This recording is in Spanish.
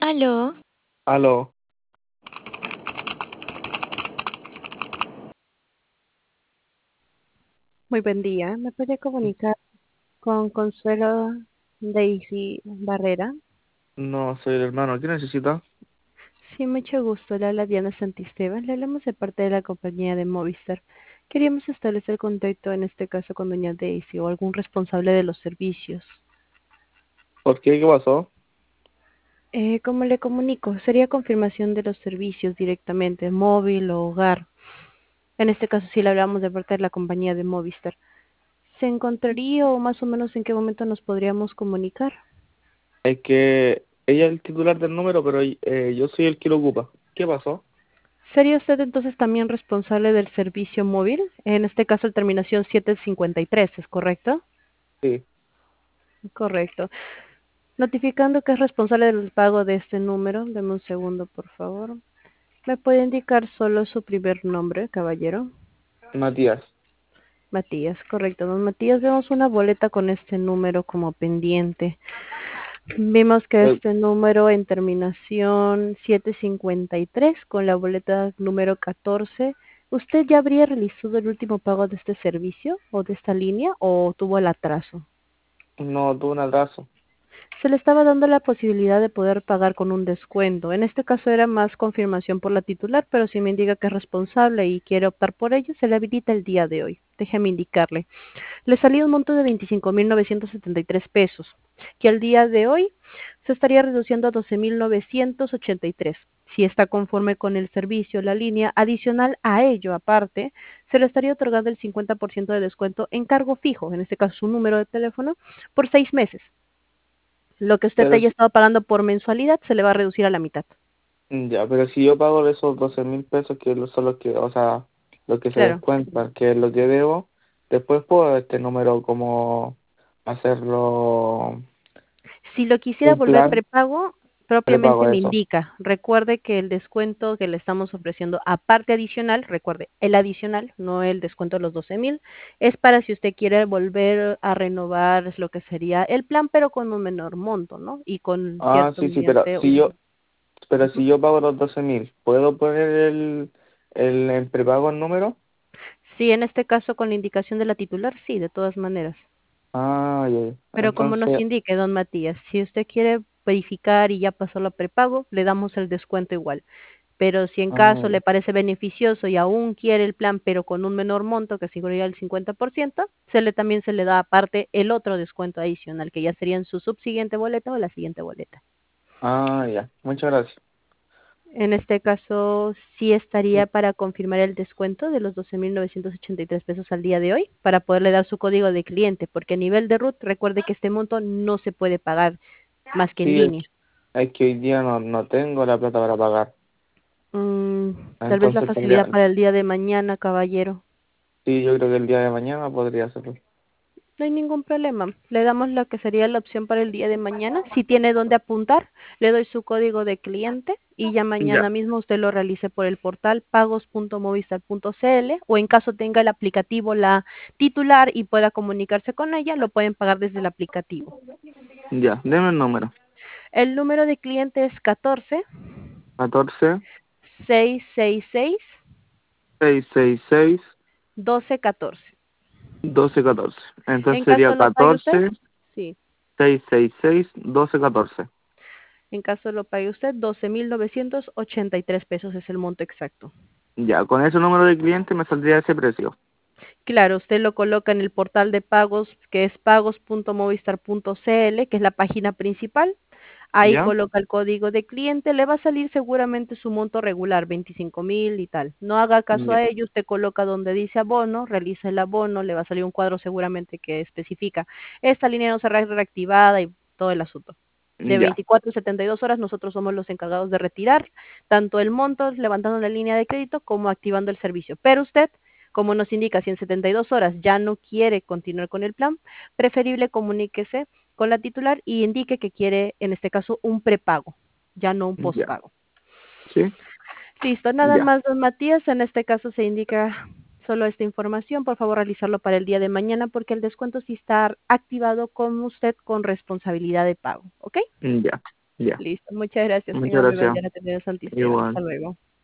Aló, Aló, Muy buen día. ¿Me puede comunicar con Consuelo Daisy Barrera? no soy el hermano. ¿Qué necesita? Sí, mucho gusto. Le habla Diana Santisteban. Le hablamos de parte de la compañía de Movistar. Queríamos establecer contacto en este caso con doña Daisy o algún responsable de los servicios. ¿Por qué? ¿Qué pasó? ¿Cómo le comunico? Sería confirmación de los servicios directamente, móvil o hogar. En este caso sí le hablamos de parte de la compañía de Movistar. ¿Se encontraría o más o menos en qué momento nos podríamos comunicar? Es que ella es el titular del número, pero yo soy el que lo ocupa. ¿Qué pasó? ¿Sería usted entonces también responsable del servicio móvil? En este caso, la terminación 753, ¿es correcto? Sí, Correcto. Notificando que es responsable del pago de este número. Deme un segundo, por favor. ¿Me puede indicar solo su primer nombre, caballero? Matías. Matías, correcto. Don Matías, vemos una boleta con este número como pendiente. Vimos que Eh, este número en terminación 753 con la boleta número 14. ¿Usted ya habría realizado el último pago de este servicio o de esta línea o tuvo el atraso? no, tuve un atraso. Se le estaba dando la posibilidad de poder pagar con un descuento. En este caso era más confirmación por la titular, pero si me indica que es responsable y quiere optar por ello, se le habilita el día de hoy. Déjeme indicarle. Le salía un monto de 25.973 pesos, que al día de hoy se estaría reduciendo a 12.983. Si está conforme con el servicio, la línea, adicional a ello, aparte, se le estaría otorgando el 50% de descuento en cargo fijo, en este caso su número de teléfono, por 6 meses. Lo que usted Pero, haya estado pagando por mensualidad se le va a reducir a la mitad. ya, pero si yo pago esos 12.000 pesos, que son los que, o sea, lo que se Claro. descuentan, que es lo que debo, después puedo este número como hacerlo Si lo quisiera un volver plan prepago, propiamente prepago me eso. indica. Recuerde que el descuento que le estamos ofreciendo, aparte adicional, recuerde, el adicional, no el descuento de los 12.000, es para si usted quiere volver a renovar lo que sería el plan, pero con un menor monto, ¿no? Y con Ah, cierto sí, sí, pero mediante si un... yo, pero Ujú. si yo pago los 12.000, ¿puedo poner el en prepago el número? Sí, en este caso con la indicación de la titular, sí, de todas maneras. Ah, ya, ya. Pero como nos Entonces, indique, don Matías, si usted quiere verificar y ya pasó la prepago, le damos el descuento igual. Pero si en ah, caso le parece beneficioso y aún quiere el plan, pero con un menor monto, que sería el 50%, también se le da aparte el otro descuento adicional, que ya sería en su subsiguiente boleta o la siguiente boleta. ya. Muchas gracias. En este caso, sí estaría para confirmar el descuento de los 12.983 pesos al día de hoy, para poderle dar su código de cliente, porque a nivel de RUT, recuerde que este monto no se puede pagar más que en Sí, línea. es que hoy día no tengo la plata para pagar. Tal vez la Entonces tendría, facilidad para el día de mañana, caballero. sí, yo creo que el día de mañana podría hacerlo. No hay ningún problema. Le damos lo que sería la opción para el día de mañana. Si tiene dónde apuntar, le doy su código de cliente y ya mañana Ya, mismo usted lo realice por el portal pagos.movistar.cl o en caso tenga el aplicativo la titular y pueda comunicarse con ella, lo pueden pagar desde el aplicativo. ya. Deme el número. El número de cliente es 14 14 666 666 1214. 1214. Entonces En sería caso lo pague usted, 14 sí. 666 1214. En caso lo pague usted, 12.983 pesos es el monto exacto. Ya, con ese número de cliente me saldría ese precio. Claro, usted lo coloca en el portal de pagos, que es pagos.movistar.cl, que es la página principal. Ahí ¿Ya? coloca el código de cliente, le va a salir seguramente su monto regular, 25.000 y tal. No haga caso Ya, a ello, usted coloca donde dice abono, realiza el abono, le va a salir un cuadro seguramente que especifica, esta línea no será reactivada y todo el asunto. De ya, 24 a 72 horas nosotros somos los encargados de retirar tanto el monto levantando la línea de crédito como activando el servicio. Pero usted, como nos indica, si en 72 horas ya no quiere continuar con el plan, preferible comuníquese con la titular y indique que quiere, en este caso, un prepago, ya no un ya. pospago. ¿Sí? Listo, nada Ya, más, don Matías, en este caso se indica solo esta información, por favor realizarlo para el día de mañana porque el descuento sí está activado con usted con responsabilidad de pago, ¿ok? ya. Ya, Listo, muchas gracias. muchas Tenga muy buen gracias. día, la atendido Santisteban. Hasta Igual. luego.